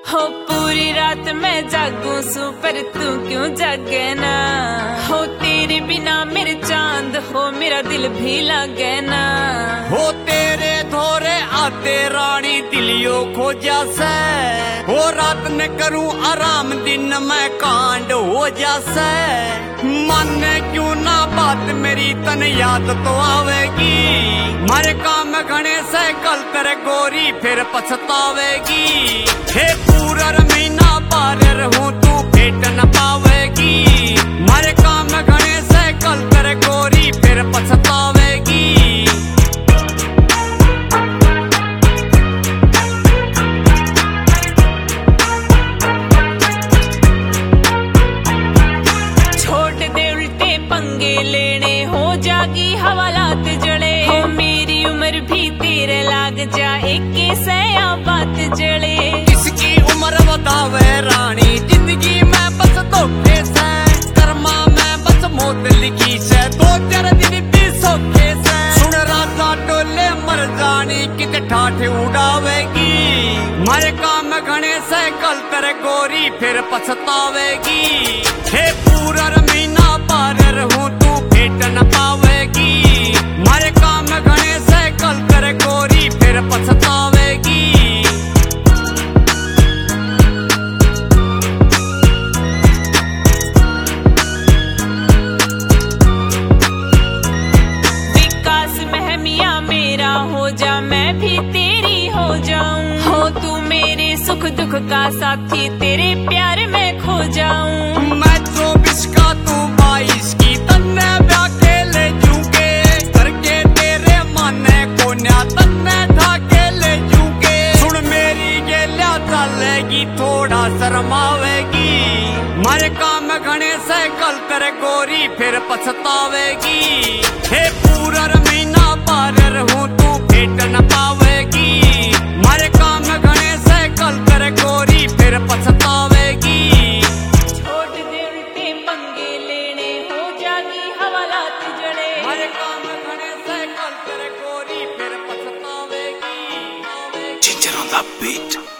हो पूरी रात मैं जागूं सू पर तू क्यों जागे ना। हो तेरे बिना मेरे चांद हो मेरा दिल भी लागे ना। हो तेरे धोरे आते रानी दिलियो खोजा से। हो रात में करूं आराम दिन में कांड हो जासे। मन क्यों ना बात मेरी तन याद तो आवेगी। मारे काम घने से कल तेरे गोरी फिर पछतावेगी। हे पूरा महीना पार रहूं तू भेट न पावेगी। मारे काम घने से कल तेरे गोरी फिर पछतावेगी। पंगे लेने हो जागी हवालात जड़े। हो मेरी उम्र भी तेरे लाग जाए के सया बात जड़े। इसकी उम्र बतावे रानी जिंदगी में बस धोखे से। कर्मा में बस मौत लिखी से दो चार दिन भी सौखे से। सुन राजा टोले मर जानी कित ठाठ उड़ावेगी। मारे काम घने से कल तेरे गोरी फिर पछतावेगी। हे पूरा महीना पार रहूं तू भेट न पावेगी। मारे काम घने से कल तेरे गोरी फिर पछतावेगी। विकास महमिया मेरा हो जा मैं भी तेरी हो जाऊं। हो तू मेरे सुख दुख का साथी तेरे प्यार में खो जाऊं। मैं 24 का तू 22 की तन्ने ब्याह के ले जूगे। करके तेरे माने को न्या तन्ने ढाके ले जूगे। सुन मेरी गेल्या चलेगी थोड़ा शर्मावेगी। मारे काम घने से कल तेरे गोरी फिर पछतावेगी। हे पूरा महीना पार रहूं तू भेट न पावेगी। मारे काम घने से कल तेरे गोरी फिर पछतावेगी। Ginger on the beat.